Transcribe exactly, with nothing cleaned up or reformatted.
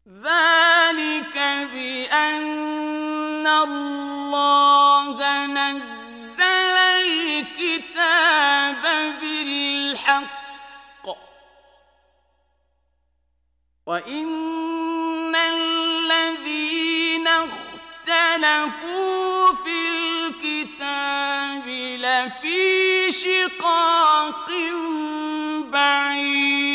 ذلك بأن الله نزل الكتاب بالحق وإن الذين اختلفوا في الكتاب لفي شقاق بعيد